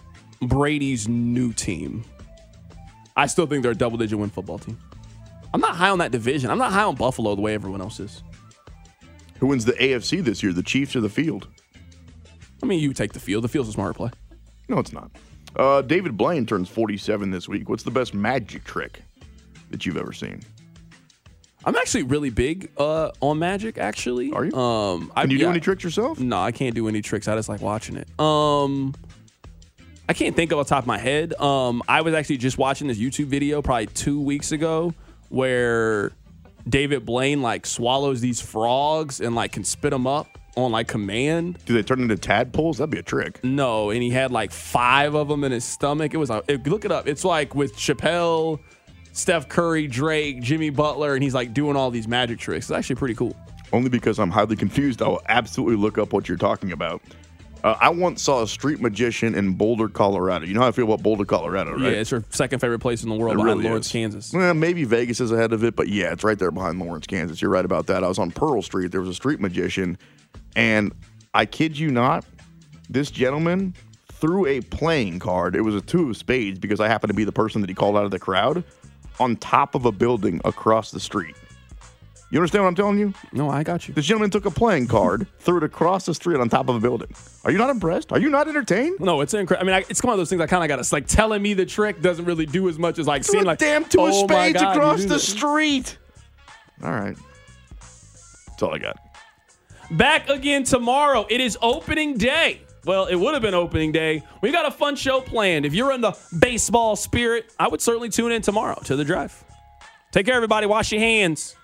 Speaker 3: Brady's new team. I still think they're a double-digit win football team. I'm not high on that division. I'm not high on Buffalo the way everyone else is.
Speaker 4: Who wins the A F C this year, the Chiefs or the field?
Speaker 3: I mean, you take the field. The field's a smarter play.
Speaker 4: No, it's not. Uh, David Blaine turns forty-seven this week. What's the best magic trick that you've ever seen?
Speaker 3: I'm actually really big uh, on magic, actually.
Speaker 4: Are you?
Speaker 3: Um,
Speaker 4: Can
Speaker 3: I,
Speaker 4: you
Speaker 3: yeah,
Speaker 4: do any tricks yourself?
Speaker 3: No, I can't do any tricks. I just like watching it. Um, I can't think of off the top of my head. Um, I was actually just watching this YouTube video probably two weeks ago where David Blaine like swallows these frogs and like can spit them up on like command.
Speaker 4: Do they turn into tadpoles? That'd be a trick.
Speaker 3: No, and he had like five of them in his stomach. It was a, it, look it up. It's like with Chappelle, Steph Curry, Drake, Jimmy Butler, and he's like doing all these magic tricks. It's actually pretty cool.
Speaker 4: Only because I'm highly confused. I will absolutely look up what you're talking about. Uh, I once saw a street magician in Boulder, Colorado. You know how I feel about Boulder, Colorado, right?
Speaker 3: Yeah, it's your second favorite place in the world
Speaker 4: It
Speaker 3: behind
Speaker 4: really
Speaker 3: Lawrence,
Speaker 4: is.
Speaker 3: Kansas.
Speaker 4: Well, maybe Vegas is ahead of it, but yeah, it's right there behind Lawrence, Kansas. You're right about that. I was on Pearl Street. There was a street magician, and I kid you not, this gentleman threw a playing card. It was a two of spades because I happened to be the person that he called out of the crowd on top of a building across the street. You understand what I'm telling you?
Speaker 3: No, I got you.
Speaker 4: This gentleman took a playing card, threw it across the street on top of a building. Are you not impressed? Are you not entertained?
Speaker 3: No, it's incredible. I mean, I, it's one of those things I kind of got to, like, telling me the trick doesn't really do as much as, like,
Speaker 4: Threw
Speaker 3: seeing,
Speaker 4: a
Speaker 3: like,
Speaker 4: damn two of
Speaker 3: oh my
Speaker 4: spades
Speaker 3: God,
Speaker 4: across
Speaker 3: you do
Speaker 4: the
Speaker 3: that.
Speaker 4: street. All right. That's all I got.
Speaker 3: Back again tomorrow. It is opening day. Well, it would have been opening day. We got a fun show planned. If you're in the baseball spirit, I would certainly tune in tomorrow to The Drive. Take care, everybody. Wash your hands.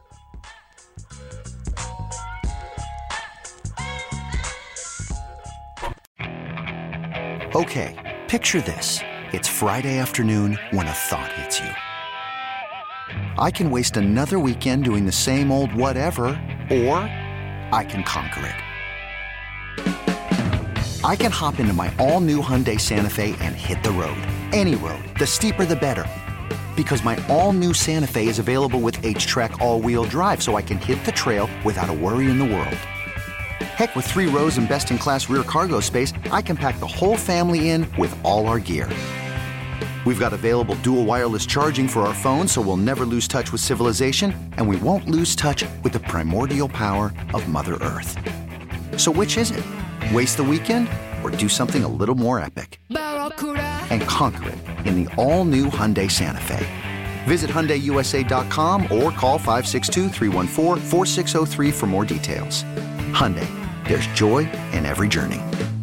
Speaker 11: Okay, picture this. It's Friday afternoon when a thought hits you. I can waste another weekend doing the same old whatever, or I can conquer it. I can hop into my all-new Hyundai Santa Fe and hit the road. Any road. The steeper, the better. Because my all-new Santa Fe is available with H-Track all-wheel drive, so I can hit the trail without a worry in the world. Heck, with three rows and best-in-class rear cargo space, I can pack the whole family in with all our gear. We've got available dual wireless charging for our phones, so we'll never lose touch with civilization, and we won't lose touch with the primordial power of Mother Earth. So which is it? Waste the weekend or do something a little more epic? And conquer it in the all-new Hyundai Santa Fe. Visit Hyundai U S A dot com or call five six two, three one four, four six zero three for more details. Hyundai, there's joy in every journey.